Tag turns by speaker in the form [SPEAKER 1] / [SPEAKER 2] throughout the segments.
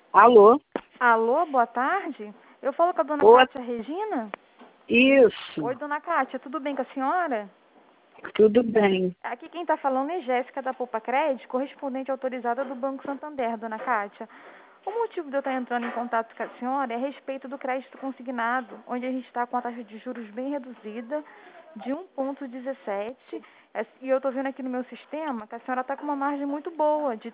[SPEAKER 1] Alô?
[SPEAKER 2] Alô, boa tarde. Eu falo com a dona
[SPEAKER 1] Boa...
[SPEAKER 2] Cátia Regina?
[SPEAKER 1] Isso.
[SPEAKER 2] Oi, dona Cátia, tudo bem com a senhora?
[SPEAKER 1] Tudo bem.
[SPEAKER 2] Aqui quem está falando é Jéssica da Poupa Crédito, correspondente autorizada do Banco Santander, dona Cátia. O motivo de eu estar entrando em contato com a senhora é a respeito do crédito consignado, onde a gente está com a taxa de juros bem reduzida, de 1,17. E eu estou vendo aqui no meu sistema que a senhora está com uma margem muito boa, de R$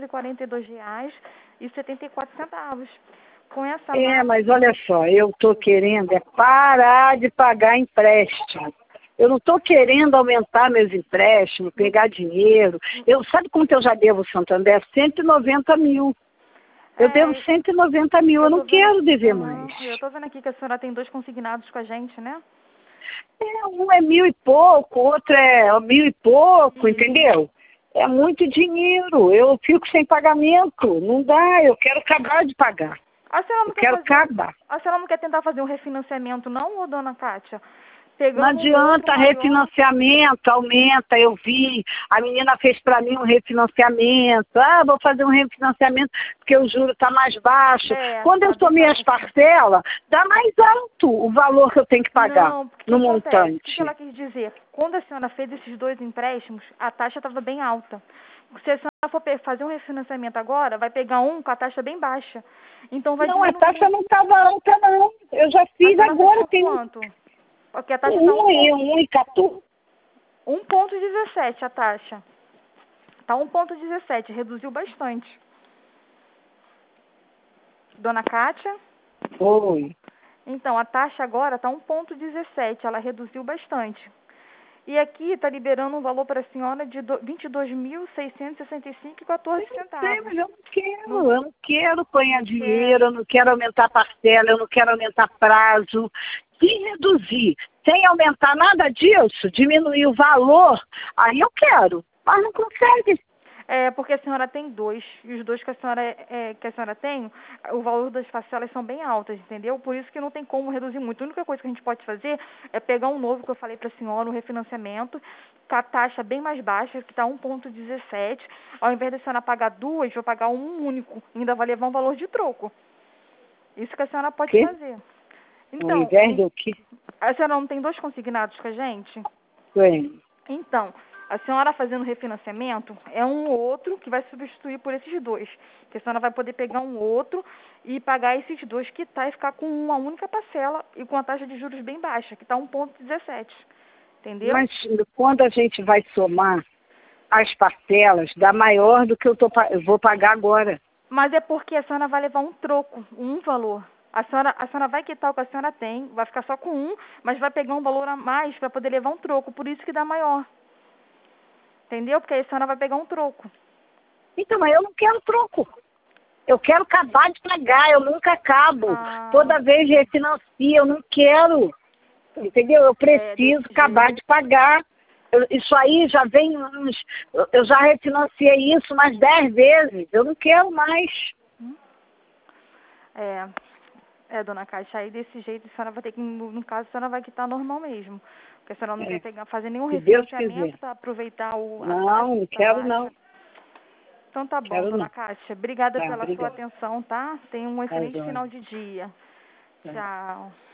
[SPEAKER 2] 342,74. Com essa margem...
[SPEAKER 1] Mas olha só, eu estou querendo parar de pagar empréstimo. Eu não estou querendo aumentar meus empréstimos, pegar dinheiro. Sabe quanto eu já devo ao Santander? 190 mil. Eu devo 190 mil, eu não quero dever mais.
[SPEAKER 2] Eu estou vendo aqui que a senhora tem 2 consignados com a gente, né?
[SPEAKER 1] Um é 1.000 e pouco, outro é 1.000 e pouco, entendeu? É muito dinheiro, eu fico sem pagamento, não dá, eu quero acabar de pagar.
[SPEAKER 2] A senhora não
[SPEAKER 1] quero acabar.
[SPEAKER 2] A senhora não quer tentar fazer um refinanciamento, não, ô dona Cátia?
[SPEAKER 1] Não adianta, refinanciamento, aumenta, eu vi, a menina fez para mim um refinanciamento, vou fazer um refinanciamento porque o juro está mais baixo. Quando eu tomei as parcelas, dá mais alto o valor que eu tenho que pagar no montante.
[SPEAKER 2] O que ela quis dizer? Quando a senhora fez esses 2 empréstimos, a taxa estava bem alta. Se a senhora for fazer um refinanciamento agora, vai pegar um com a taxa bem baixa. Então vai diminuir.
[SPEAKER 1] Não, a taxa não estava alta, não. Eu já fiz agora.
[SPEAKER 2] Tem quanto? Porque a taxa
[SPEAKER 1] 1,14.
[SPEAKER 2] 1,17 a taxa. Está 1,17, reduziu bastante. Dona Cátia?
[SPEAKER 1] Oi.
[SPEAKER 2] Então, a taxa agora está 1,17, ela reduziu bastante. E aqui está liberando um valor para a senhora de R$ 22.665,14.
[SPEAKER 1] Mas eu não quero ganhar dinheiro, eu não quero aumentar a parcela, eu não quero aumentar prazo. Se reduzir, sem aumentar nada disso, diminuir o valor, aí eu quero, mas não consegue.
[SPEAKER 2] Porque a senhora tem 2, e os 2 que a senhora tem, o valor das parcelas são bem altas, entendeu? Por isso que não tem como reduzir muito. A única coisa que a gente pode fazer é pegar um novo que eu falei para a senhora, um refinanciamento, com a taxa bem mais baixa, que está 1,17. Ao invés da senhora pagar 2, vou pagar um único, ainda vai levar um valor de troco. Isso que a senhora pode fazer. Então,
[SPEAKER 1] ao invés do quê?
[SPEAKER 2] A senhora não tem 2 consignados com a gente?
[SPEAKER 1] Sim.
[SPEAKER 2] Então, a senhora fazendo refinanciamento é um outro que vai substituir por esses 2. Que a senhora vai poder pegar um outro e pagar esses 2 quitar e ficar com uma única parcela e com a taxa de juros bem baixa, que está 1,17. Entendeu?
[SPEAKER 1] Mas quando a gente vai somar as parcelas, dá maior do que eu vou pagar agora.
[SPEAKER 2] Mas é porque a senhora vai levar um troco, um valor. A senhora vai quitar o que a senhora tem, vai ficar só com um, mas vai pegar um valor a mais para poder levar um troco, por isso que dá maior. Entendeu? Porque aí a senhora vai pegar um troco.
[SPEAKER 1] Então, mas eu não quero troco. Eu quero acabar de pagar, eu nunca acabo. Toda vez refinancio, eu não quero. Entendeu? Eu preciso acabar de pagar. Isso aí já vem uns... Eu já refinanciei isso umas 10 vezes. Eu não quero mais.
[SPEAKER 2] Dona Caixa, aí desse jeito a senhora vai ter que, no caso, a senhora vai quitar normal mesmo. Porque a senhora não quer fazer nenhum refinanciamento para aproveitar o...
[SPEAKER 1] Não quero não.
[SPEAKER 2] Então tá bom, dona Cátia. Obrigada pela sua atenção, tá? Tenha um excelente final de dia. Tchau.